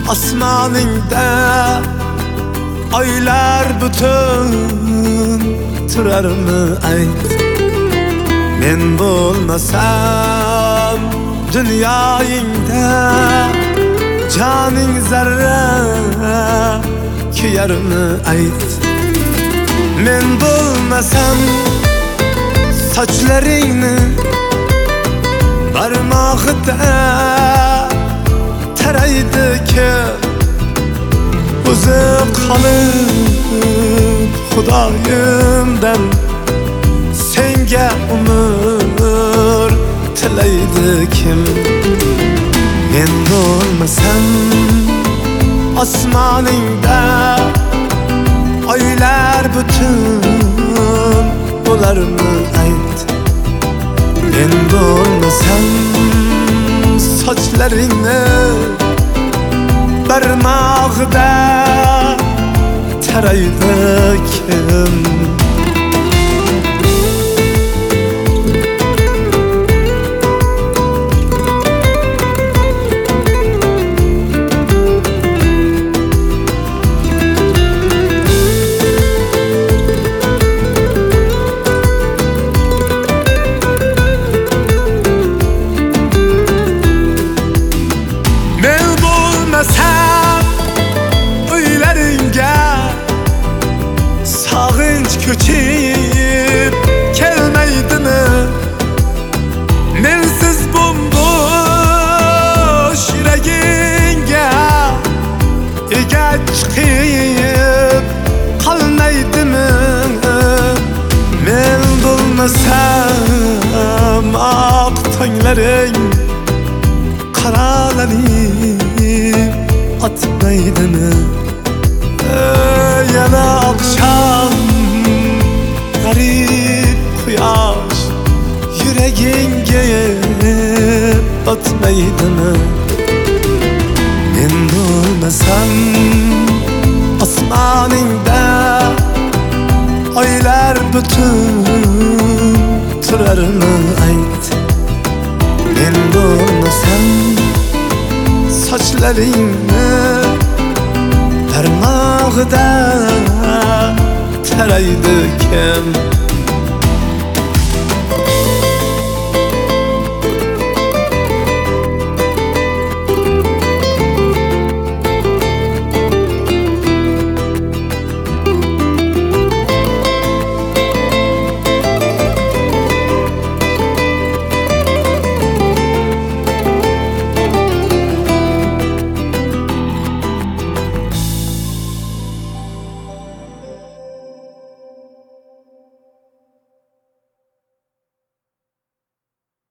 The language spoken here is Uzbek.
Osmoningda oylar butun turarmi ayt. Men bo'lmasam dunyoyingda joning zarra kuyarmi ayt. Men bo'lmasam sochlaringni barmog'ida taraydi kim o'zi qolib Xudoyimdan senga umr tilaydi kim. Men bo'lmasam osmoningda oylar butun bo'larmi ayt. Men bo'lmasam sochlaringni barmog'ida taraydi kim. Sağınç ko'chib kelmaydimi? Mensiz bombosh yuragingga egach chiqib qolmaydimi? Men bo'lmasam oq tonglaring qaralanib otmaydimi? Yana akşam garip quyosh yuragingga botmaydimi? Men bo'lmasam osmoningda oylar butun turarmi ayt. Men bo'lmasam sochlaringni barmog'ida taraydi kim.